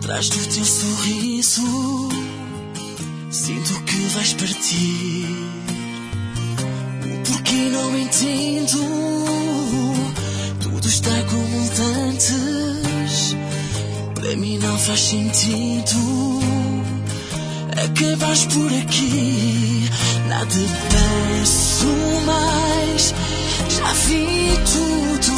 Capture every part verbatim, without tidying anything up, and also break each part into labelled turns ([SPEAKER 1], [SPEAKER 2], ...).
[SPEAKER 1] Atrás do teu sorriso sinto que vais partir. O porquê não entendo. Tudo está como antes. Para mim não faz sentido acabares por aqui. Nada peço mais, já vi tudo.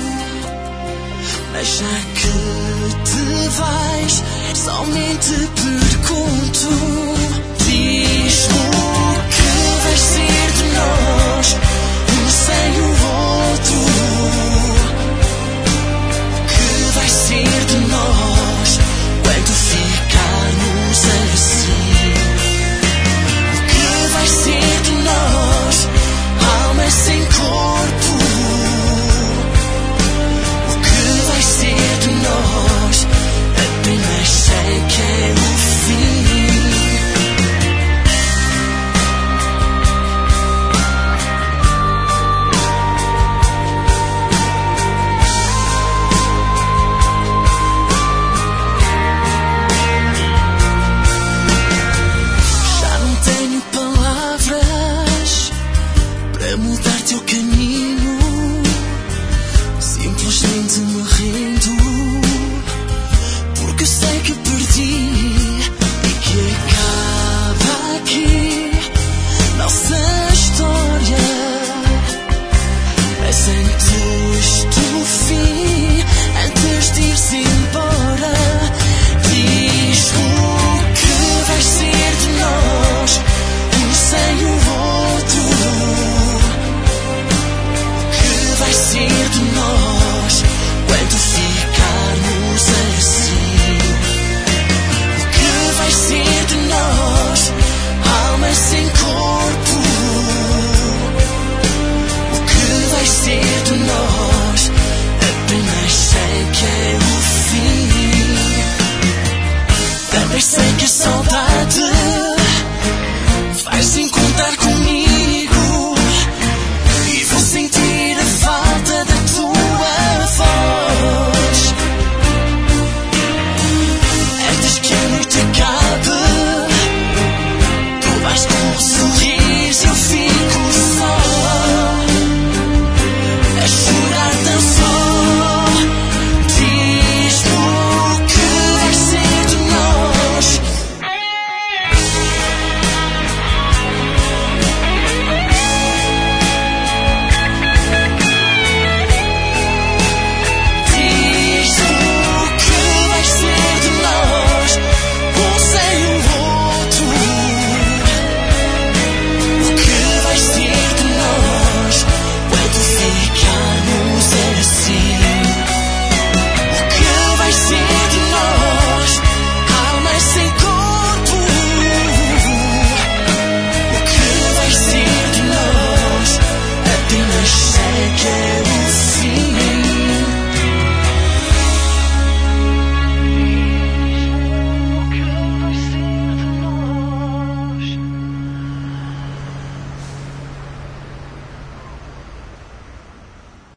[SPEAKER 1] Mas já que te vais, somente pergunto. Diz-me o que vai ser de nós, um sem o outro. O que vai ser de nós?